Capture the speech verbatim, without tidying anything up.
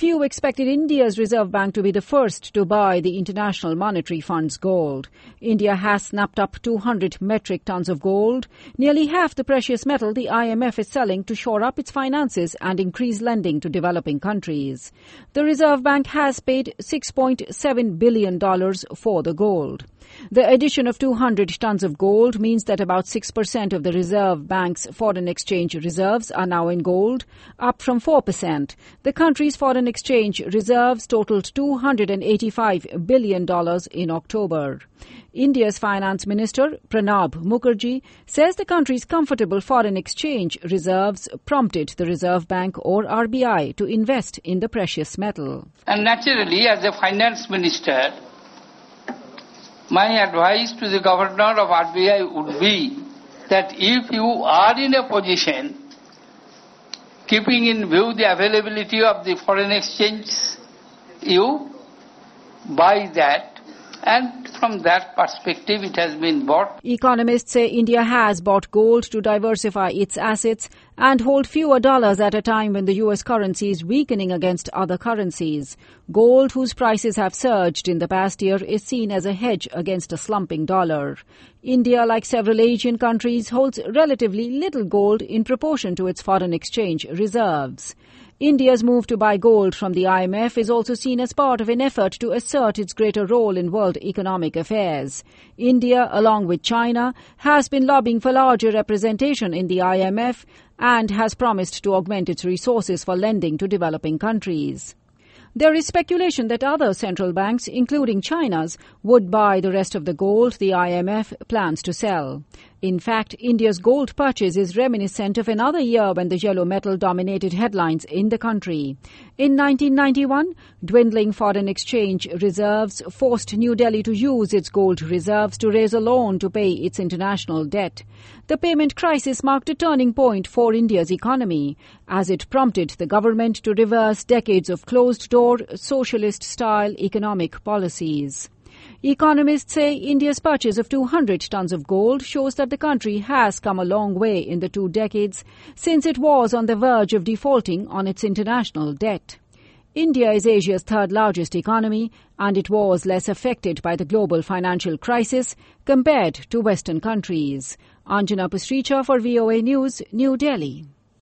Few expected India's Reserve Bank to be the first to buy the International Monetary Fund's gold. India has snapped up two hundred metric tons of gold, nearly half the precious metal the I M F is selling to shore up its finances and increase lending to developing countries. The Reserve Bank has paid six point seven billion dollars for the gold. The addition of two hundred tons of gold means that about six percent of the Reserve Bank's foreign exchange reserves are now in gold, up from four percent. The country's foreign exchange reserves totaled two hundred eighty-five billion dollars in October. India's Finance Minister, Pranab Mukherjee, says the country's comfortable foreign exchange reserves prompted the Reserve Bank or R B I to invest in the precious metal. And naturally, as a finance minister, my advice to the governor of R B I would be that if you are in a position, keeping in view the availability of the foreign exchange, you buy that, and from that perspective it has been bought. Economists say India has bought gold to diversify its assets and hold fewer dollars at a time when the U S currency is weakening against other currencies. Gold, whose prices have surged in the past year, is seen as a hedge against a slumping dollar. India, like several Asian countries, holds relatively little gold in proportion to its foreign exchange reserves. India's move to buy gold from the I M F is also seen as part of an effort to assert its greater role in world economic affairs. India, along with China, has been lobbying for larger representation in the I M F and has promised to augment its resources for lending to developing countries. There is speculation that other central banks, including China's, would buy the rest of the gold the I M F plans to sell. In fact, India's gold purchase is reminiscent of another year when the yellow metal dominated headlines in the country. In nineteen ninety-one, dwindling foreign exchange reserves forced New Delhi to use its gold reserves to raise a loan to pay its international debt. The payment crisis marked a turning point for India's economy, as it prompted the government to reverse decades of closed-door, socialist-style economic policies. Economists say India's purchase of two hundred tons of gold shows that the country has come a long way in the two decades since it was on the verge of defaulting on its international debt. India is Asia's third largest economy, and it was less affected by the global financial crisis compared to Western countries. Anjana Pasricha for V O A News, New Delhi.